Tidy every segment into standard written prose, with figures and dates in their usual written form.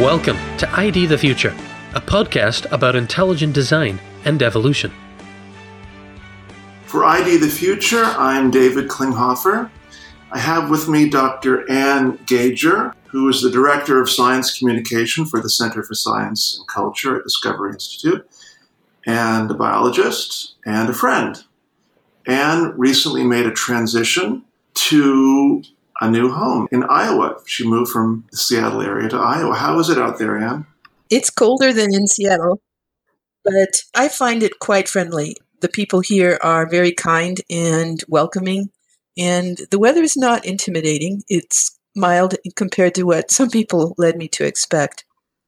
Welcome to ID the Future, a podcast about intelligent design and evolution. For ID the Future, I'm David Klinghoffer. I have with me Dr. Anne Gager, who is the Director of Science Communication for the Center for Science and Culture at Discovery Institute, and a biologist and a friend. Anne recently made a transition to a new home in Iowa. She moved from the Seattle area to Iowa. How is it out there, Anne? It's colder than in Seattle, but I find it quite friendly. The people here are very kind and welcoming, and the weather is not intimidating. It's mild compared to what some people led me to expect.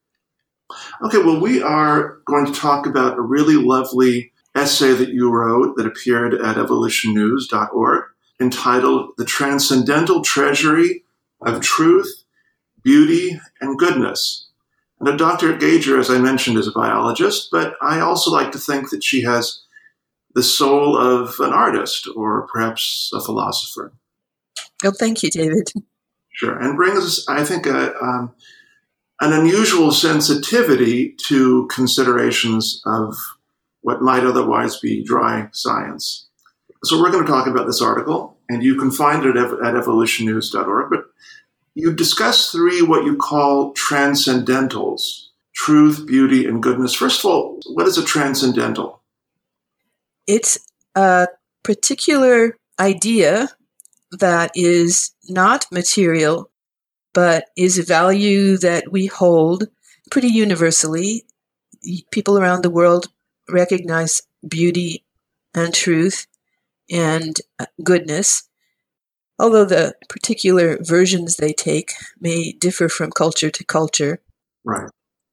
Okay, well, we are going to talk about a really lovely essay that you wrote that appeared at evolutionnews.org entitled The Transcendental Treasury of Truth, Beauty, and Goodness. And Dr. Gager, as I mentioned, is a biologist, but I also like to think that she has the soul of an artist or perhaps a philosopher. Oh, thank you, David. Sure, and brings us, I think, an unusual sensitivity to considerations of what might otherwise be dry science. So we're going to talk about this article, and you can find it at evolutionnews.org, but you discuss three what you call transcendentals: truth, beauty, and goodness. First of all, what is a transcendental? It's a particular idea that is not material, but is a value that we hold pretty universally. People around the world recognize beauty and truth and goodness, although the particular versions they take may differ from culture to culture. Right.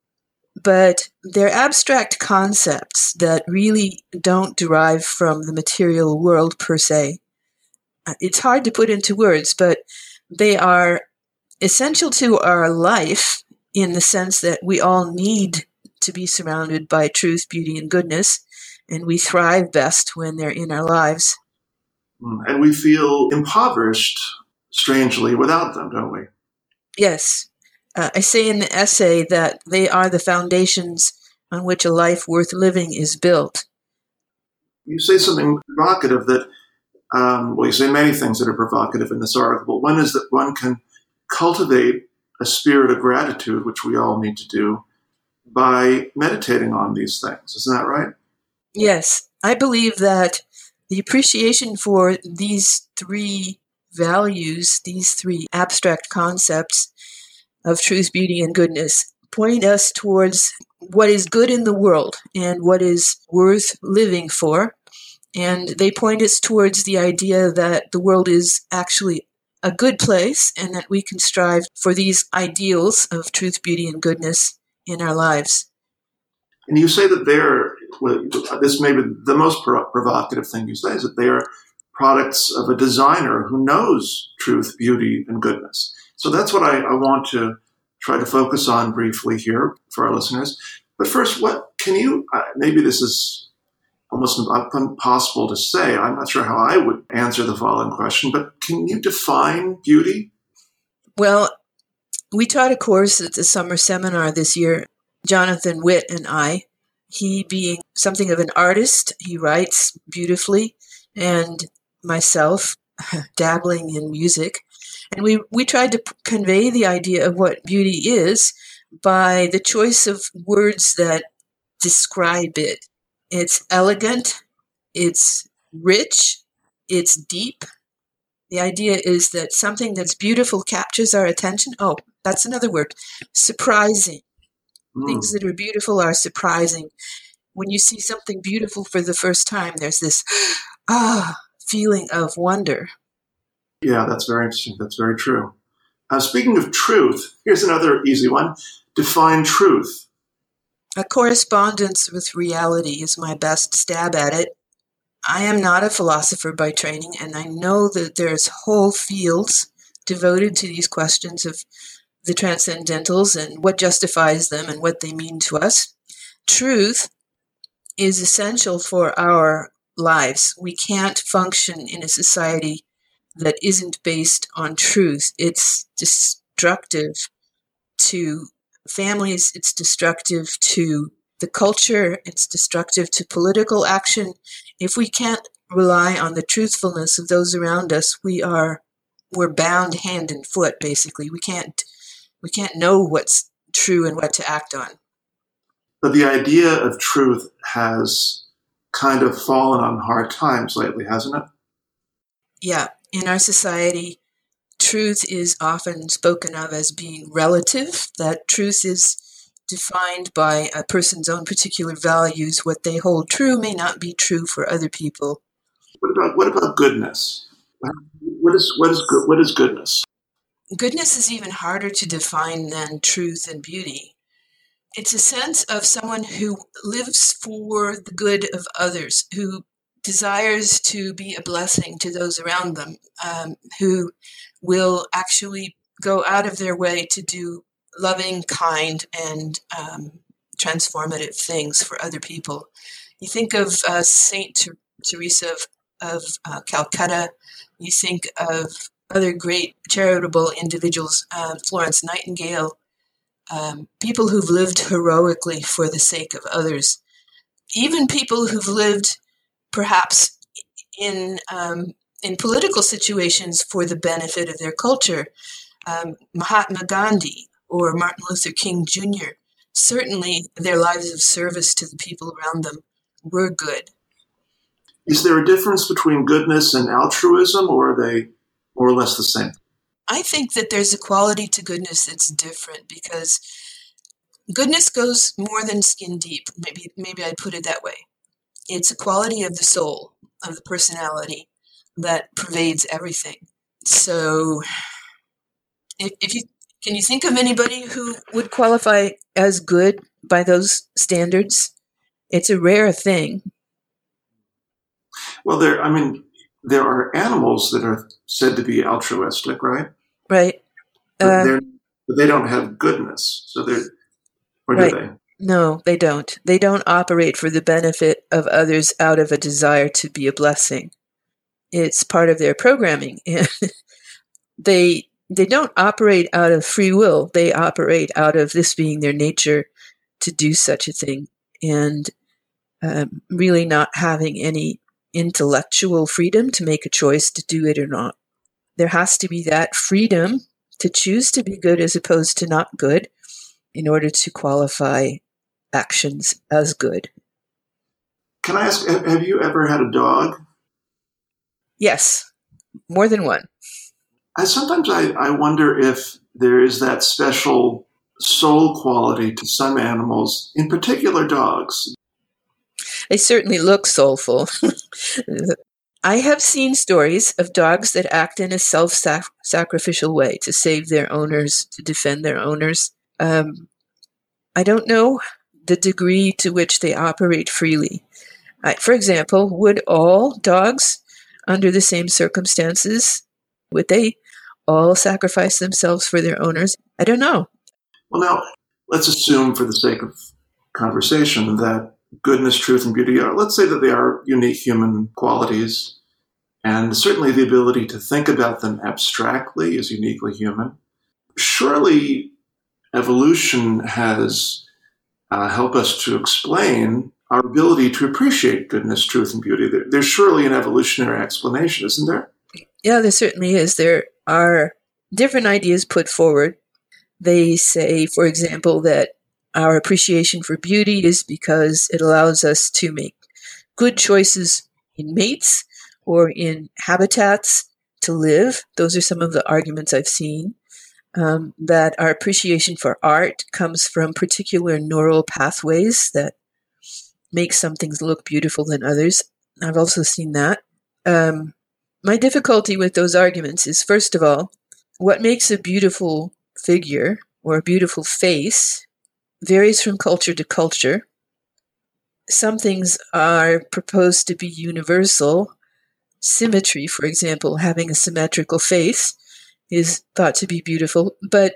But they're abstract concepts that really don't derive from the material world per se. It's hard to put into words, but they are essential to our life in the sense that we all need to be surrounded by truth, beauty, and goodness, and we thrive best when they're in our lives. And we feel impoverished, strangely, without them, don't we? Yes. I say in the essay that they are the foundations on which a life worth living is built. You say something provocative that, you say many things that are provocative in this article. One is that one can cultivate a spirit of gratitude, which we all need to do, by meditating on these things. Isn't that right? Yes. I believe that the appreciation for these three values, these three abstract concepts of truth, beauty, and goodness, point us towards what is good in the world and what is worth living for. And they point us towards the idea that the world is actually a good place and that we can strive for these ideals of truth, beauty, and goodness in our lives. And you say that this may be the most provocative thing you say, is that they are products of a designer who knows truth, beauty, and goodness. So that's what I want to try to focus on briefly here for our listeners. But first, what can you, maybe this is almost impossible to say. I'm not sure how I would answer the following question, but can you define beauty? Well, we taught a course at the summer seminar this year, Jonathan Witt and I. He being something of an artist, he writes beautifully, and myself dabbling in music. And we tried to convey the idea of what beauty is by the choice of words that describe it. It's elegant, it's rich, it's deep. The idea is that something that's beautiful captures our attention. Oh, that's another word, surprising. Things that are beautiful are surprising. When you see something beautiful for the first time, there's this feeling of wonder. Yeah, that's very interesting. That's very true. Speaking of truth, here's another easy one. Define truth. A correspondence with reality is my best stab at it. I am not a philosopher by training, and I know that there's whole fields devoted to these questions of the transcendentals and what justifies them and what they mean to us. Truth is essential for our lives. We can't function in a society that isn't based on truth. It's destructive to families, it's destructive to the culture, it's destructive to political action. If we can't rely on the truthfulness of those around us, we're bound hand and foot, basically. We can't know what's true and what to act on. But the idea of truth has kind of fallen on hard times lately, hasn't it? Yeah. In our society, truth is often spoken of as being relative, that truth is defined by a person's own particular values. What they hold true may not be true for other people. What about goodness? What is goodness? Goodness is even harder to define than truth and beauty. It's a sense of someone who lives for the good of others, who desires to be a blessing to those around them, who will actually go out of their way to do loving, kind, and transformative things for other people. You think of Saint Teresa of Calcutta. You think of other great charitable individuals, Florence Nightingale, people who've lived heroically for the sake of others, even people who've lived perhaps in political situations for the benefit of their culture. Mahatma Gandhi or Martin Luther King Jr., certainly their lives of service to the people around them were good. Is there a difference between goodness and altruism, or are they more or less the same? I think that there's a quality to goodness that's different, because goodness goes more than skin deep. Maybe I'd put it that way. It's a quality of the soul, of the personality that pervades everything. So can you think of anybody who would qualify as good by those standards? It's a rare thing. Well, there are animals that are said to be altruistic, right? Right. But they don't have goodness. So or do they? No, they don't. They don't operate for the benefit of others out of a desire to be a blessing. It's part of their programming. They don't operate out of free will. They operate out of this being their nature to do such a thing, and really not having any intellectual freedom to make a choice to do it or not. There has to be that freedom to choose to be good as opposed to not good in order to qualify actions as good. Can I ask, have you ever had a dog? Yes, more than one. Sometimes I wonder if there is that special soul quality to some animals, in particular dogs. They certainly look soulful. I have seen stories of dogs that act in a self-sacrificial way to save their owners, to defend their owners. I don't know the degree to which they operate freely. For example, would all dogs, under the same circumstances, would they all sacrifice themselves for their owners? I don't know. Well, now, let's assume for the sake of conversation that goodness, truth, and beauty let's say that they are unique human qualities, and certainly the ability to think about them abstractly is uniquely human. Surely evolution has helped us to explain our ability to appreciate goodness, truth, and beauty. There's surely an evolutionary explanation, isn't there? Yeah, there certainly is. There are different ideas put forward. They say, for example, that our appreciation for beauty is because it allows us to make good choices in mates or in habitats to live. Those are some of the arguments I've seen. That our appreciation for art comes from particular neural pathways that make some things look beautiful than others. I've also seen that. My difficulty with those arguments is, first of all, what makes a beautiful figure or a beautiful face varies from culture to culture. Some things are proposed to be universal. Symmetry, for example, having a symmetrical face is thought to be beautiful, but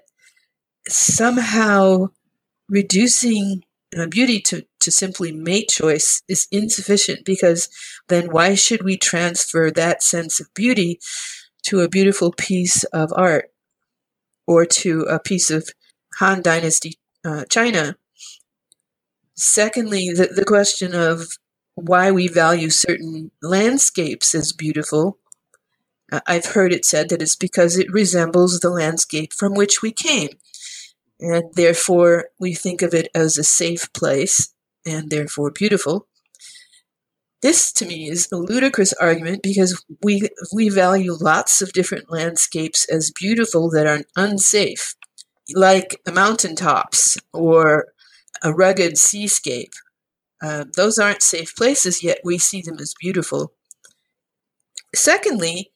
somehow reducing beauty to simply mate choice is insufficient, because then why should we transfer that sense of beauty to a beautiful piece of art or to a piece of Han Dynasty China. Secondly, the question of why we value certain landscapes as beautiful. I've heard it said that it's because it resembles the landscape from which we came. And therefore, we think of it as a safe place and therefore beautiful. This, to me, is a ludicrous argument because we value lots of different landscapes as beautiful that are unsafe, like mountaintops or a rugged seascape. Those aren't safe places, yet we see them as beautiful. Secondly,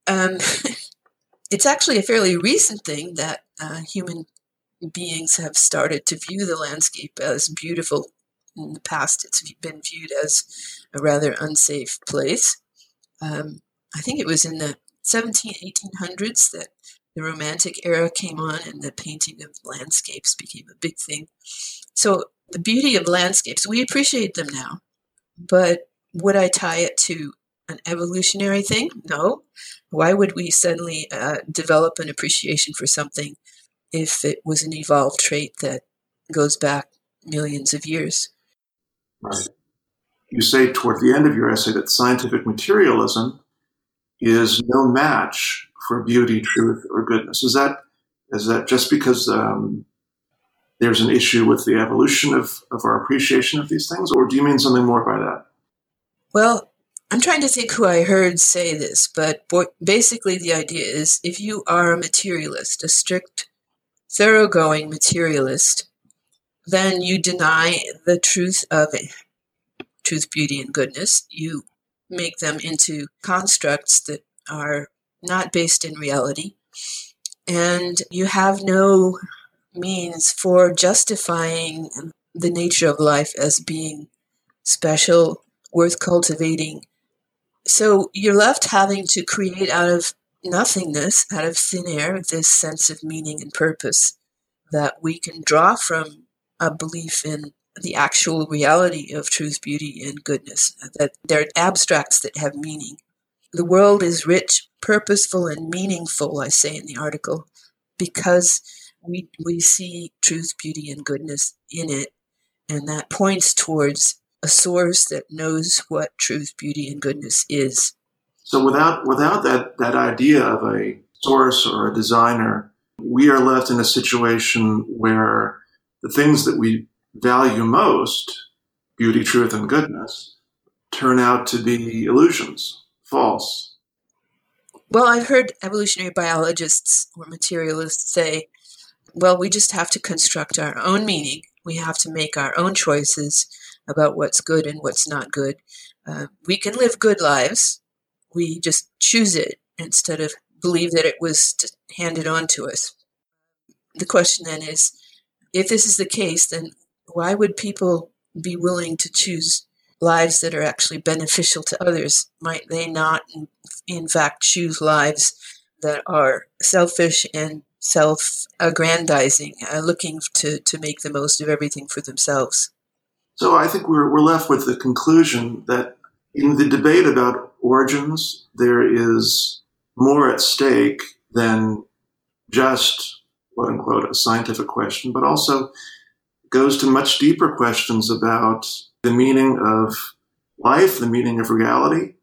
it's actually a fairly recent thing that human beings have started to view the landscape as beautiful. In the past, it's been viewed as a rather unsafe place. I think it was in the 1800s that the Romantic era came on and the painting of landscapes became a big thing. So the beauty of landscapes, we appreciate them now. But would I tie it to an evolutionary thing? No. Why would we suddenly develop an appreciation for something if it was an evolved trait that goes back millions of years? Right. You say toward the end of your essay that scientific materialism is no match for beauty, truth, or goodness. Is that just because there's an issue with the evolution of our appreciation of these things, or do you mean something more by that? Well, I'm trying to think who I heard say this, but basically the idea is if you are a materialist, a strict, thoroughgoing materialist, then you deny the truth of truth, beauty, and goodness. You make them into constructs that are not based in reality, and you have no means for justifying the nature of life as being special, worth cultivating. So you're left having to create out of nothingness, out of thin air, this sense of meaning and purpose that we can draw from a belief in the actual reality of truth, beauty, and goodness, that they're abstracts that have meaning. The world is rich, purposeful, and meaningful, I say in the article, because we see truth, beauty, and goodness in it, and that points towards a source that knows what truth, beauty, and goodness is. So without that idea of a source or a designer, we are left in a situation where the things that we value most, beauty, truth, and goodness, turn out to be illusions, false. Well, I've heard evolutionary biologists or materialists say, well, we just have to construct our own meaning. We have to make our own choices about what's good and what's not good. We can live good lives. We just choose it instead of believe that it was handed on to us. The question then is, if this is the case, then why would people be willing to choose lives that are actually beneficial to others? Might they not, in fact, choose lives that are selfish and self-aggrandizing, looking to make the most of everything for themselves? So I think we're left with the conclusion that in the debate about origins, there is more at stake than just, quote unquote, a scientific question, but also goes to much deeper questions about the meaning of life, the meaning of reality.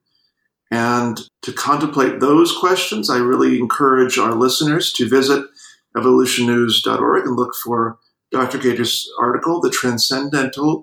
And to contemplate those questions, I really encourage our listeners to visit evolutionnews.org and look for Dr. Gager's article, The Transcendental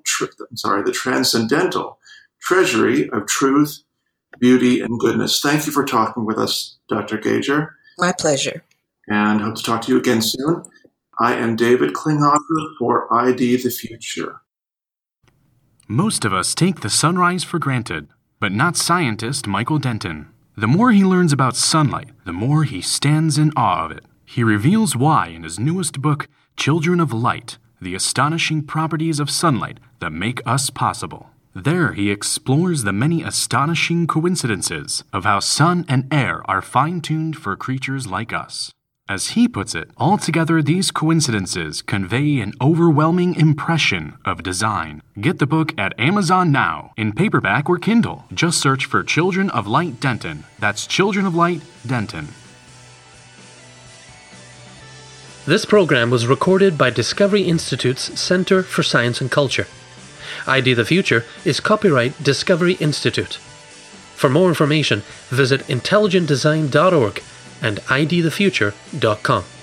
Treasury of Truth, Beauty, and Goodness. Thank you for talking with us, Dr. Gager. My pleasure. And hope to talk to you again soon. I am David Klinghoffer for ID the Future. Most of us take the sunrise for granted, but not scientist Michael Denton. The more he learns about sunlight, the more he stands in awe of it. He reveals why in his newest book, Children of Light, The Astonishing Properties of Sunlight That Make Us Possible. There he explores the many astonishing coincidences of how sun and air are fine-tuned for creatures like us. As he puts it, altogether these coincidences convey an overwhelming impression of design. Get the book at Amazon now, in paperback or Kindle. Just search for Children of Light Denton. That's Children of Light Denton. This program was recorded by Discovery Institute's Center for Science and Culture. ID the Future is copyright Discovery Institute. For more information, visit intelligentdesign.org and idthefuture.com.